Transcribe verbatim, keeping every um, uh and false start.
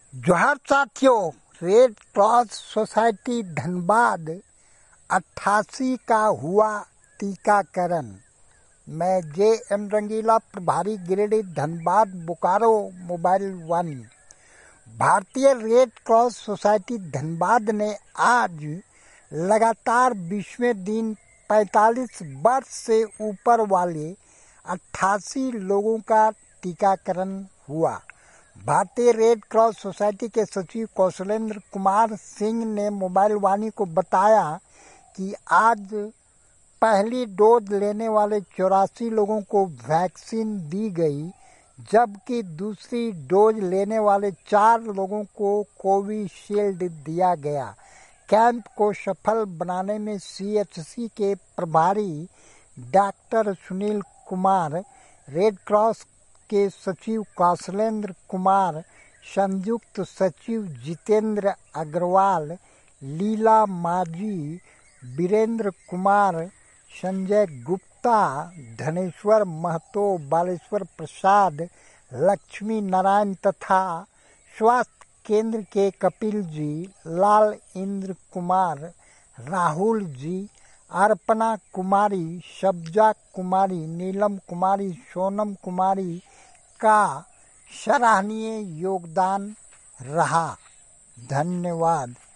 जोहार साथियों, red cross society Dhanbad अट्ठासी का हुआ टीकाकरण। मैं जे एम रंगीला, प्रभारी गिरिडीह धनबाद बोकारो मोबाइल वन। भारतीय रेड क्रॉस सोसाइटी धनबाद ने आज लगातार बीसवें दिन पैंतालीस वर्ष से ऊपर वाले अट्ठासी लोगों का टीकाकरण हुआ। भारतीय रेड क्रॉस सोसाइटी के सचिव कौशलेंद्र कुमार सिंह ने मोबाइल वाणी को बताया कि आज पहली डोज लेने वाले चौरासी लोगों को वैक्सीन दी गई, जबकि दूसरी डोज लेने वाले चार लोगों को कोविशील्ड दिया गया। कैंप को सफल बनाने में सी एच सी के प्रभारी doctor Sunil Kumar, red cross के सचिव कौशलेंद्र कुमार, संयुक्त सचिव जितेंद्र अग्रवाल, लीला माझी, वीरेंद्र कुमार, संजय गुप्ता, धनेश्वर महतो, बालेश्वर प्रसाद, लक्ष्मी नारायण तथा स्वास्थ्य केंद्र के कपिल जी, लाल इंद्र कुमार, राहुल जी, अर्पणा कुमारी, सब्जा कुमारी, नीलम कुमारी, सोनम कुमारी का सराहनीय योगदान रहा। धन्यवाद।